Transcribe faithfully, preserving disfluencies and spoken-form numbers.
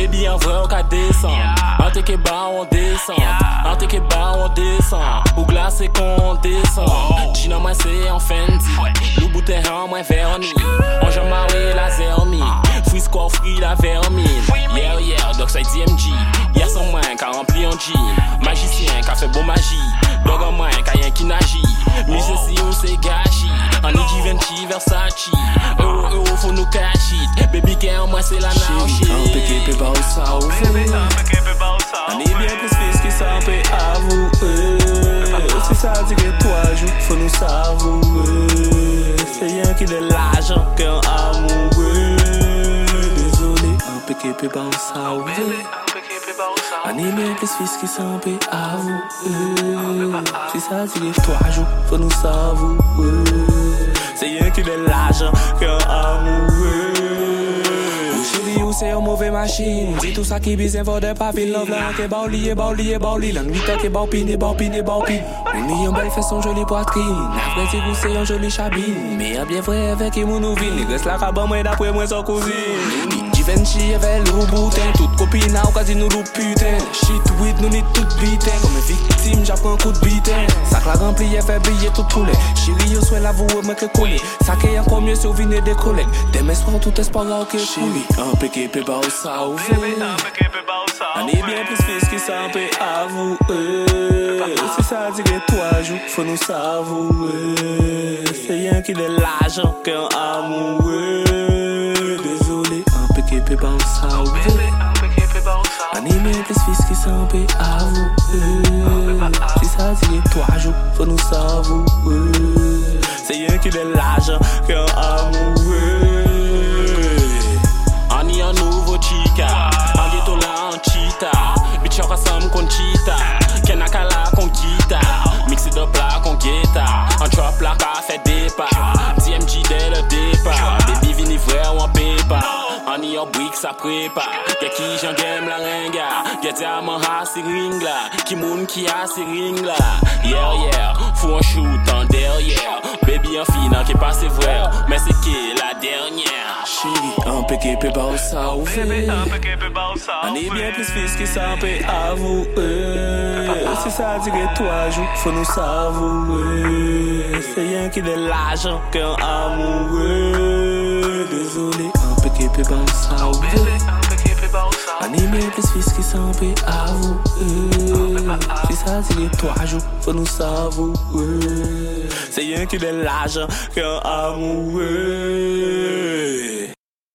Baby en vrai on ka descend. En te ke ba on descend. En te ke ba on descend. Ou glace qu'on descend. Gina moi c'est en Fendi. Lou bouteille en moi verni. On j'en marre la zermi. Frisco free la vermine. Yeah yeah donc c'est D M G. Hier sans moi qu'a rempli en jean. Magicien qu'a fait beau magie. Dog en moi qu'a rien qui n'agit. Musée si on c'est gâchis. En Givenchy Versace. Euro euro faut nous cash it. Baby girl moi c'est la nauche. Un peu qui peut pas au sao. On est bien plus fils qui s'en peut avouer. Si ça dit que toi joue faut nous savourer. C'est rien qui de l'argent qu'un amoureux. Désolé un peu qui peut pas au sao. On est bien plus fils qui s'en peut avouer. Si ça dit que toi joue faut nous savourer. C'est rien qui de l'argent qu'un amoureux. Chérie ou c'est une mauvaise machine. Dis tout ça qui bise un vol de papille. Love là qui est bauli et bauli et bauli. L'angle vite qui est baupine et baupine et baupine. On y a une belle fesse son jolie poitrine. Après c'est vous c'est une jolie chabine. Mais bien vrai avec qui mon nouvelle. Les gosses là cabane moi d'après moi son cousine. Givenchy avec le boutin. Toute copine à quasi nous loup putain. Shit weed nous ni tout bitin. Comme une victime j'apprends un coup de bitin. Sac la rempli et fait briller tout poulet. Chérie yo souhaite la vous moi que coller. Sac est encore mieux si vous venez des collègues. Demain soir tout espoir ok chérie. Un peu qui peut pas au sao. On est bien plus fils qui s'en peut avouer. Si ça dit que toi joue faut nous savourer. C'est rien qui de l'argent qu'un amoureux. Désolé un peu qui peut pas au sao. On est bien plus fils qui s'en peut avouer. Si ça dit que toi joue faut nous savourer. C'est rien qui de l'argent qu'un amoureux. On y a un nouveau chica. En ghetto là en cheetah. Bitch on rassemble con cheetah. Kenakala con guitare. Mixé de plat con guitare. En trap là qu'a fait départ. D M G dès le départ. Baby vini vrai ou en pépa. On y a un brick ça prépare. Y'a qui j'en game la ringa. Y'a diamant ha si ring là. Qui moun qui a si ring là. Yeah yeah. Faut un shoot en derrière. Baby en fina qui passe vrai. Mais c'est qui la dernière. Chérie, un peu qui peut pas au sao. On est bien plus fils qui s'en peut avouer. Si ça dit que toi joue, faut nous savourer. C'est rien qui de l'argent qu'un amoureux. Désolé, un peu qui peut pas au sao. On est bien plus fils qui s'en peut avouer. Si ça dit que toi joue, faut nous savourer. C'est rien qui de l'argent qu'un amoureux.